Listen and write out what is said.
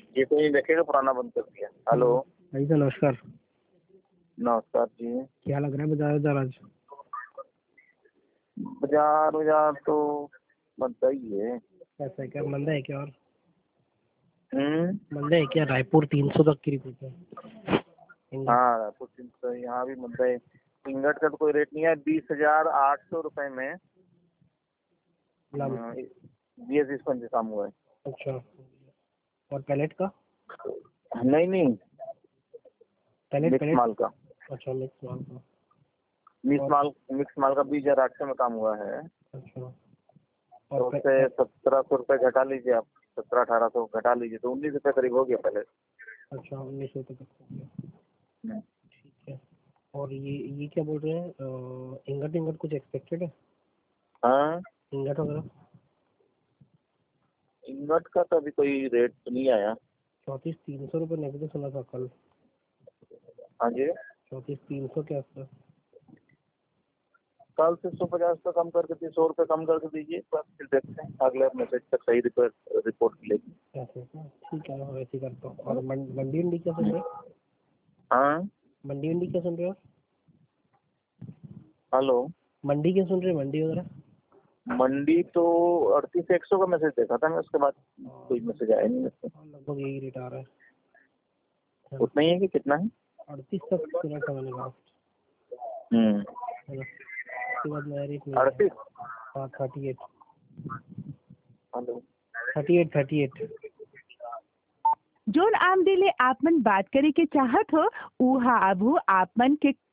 ये तो नहीं देखेगा, पुराना बंद कर दिया। हेलो भाई साहब नमस्कार। नमस्कार जी। क्या लग रहा है बाजार बाजार आज? बाजार तो मंदा ही है। ऐसा है क्या? मंदा है क्या? और हम्म। मंदा है क्या? रायपुर 300 तक की रिपोर्ट है। हाँ रायपुर तो यहाँ भी मंदा है। इंगट का तो कोई रेट नहीं है। 20,800 रुपए में BS 55 काम हुआ है। अच्छा, और पैलेट का? नहीं, पैलेट मिक्स पैलेट माल का। अच्छा, मिक्स माल का। मिक्स माल का 20,800 में काम हुआ है। अच्छा, तो और उससे 1,700 रुपए घटा लीजिए आप। 1700-1800 घटा लीजिए तो 19 रुपए करीब हो गया पहले। अच्छा 1900 तक हो गया। ठीक है। और ये क्या बोल रहे हैं, इंगट इंगट कुछ एक्सपेक्टेड है? हाँ, इंगट वगैरह इंगट का तो अभी कोई रेट तो नहीं आया। 3400 रुपये नकदी सुना था कल। हाँ जी, 3400 के आसपास। कल से 150 पे कम करके 100 रुपए कम करके दीजिए, बस फिर देखते हैं अगले मैसेज तक सही रिपोर्ट मिलेगी। ऐसे क्या? ठीक है, मैं वैसे ही करता हूँ। और मंडी वंडी क्या सुन रहे हो? हाँ, मंडी वंडी क्या सुन रहे हो? हेलो। मंडी क्या सुन रहे हो? मंडी वगैरह मंडी तो 38,100 का मैसेज देखा था मैं, उसके बाद कोई मैसेज आया नहीं मुझसे। लगभग यही रेट आ रहा है। उतना ही है कि कितना है? 38 तक सुना था मैंने लास्ट, है ना? उसके बाद नया रेट नहीं आया। 38। हाँ 38। हेलो। 38। जोन आमदिले आपमन बात करे के चाहत हो उहा अब आपमन के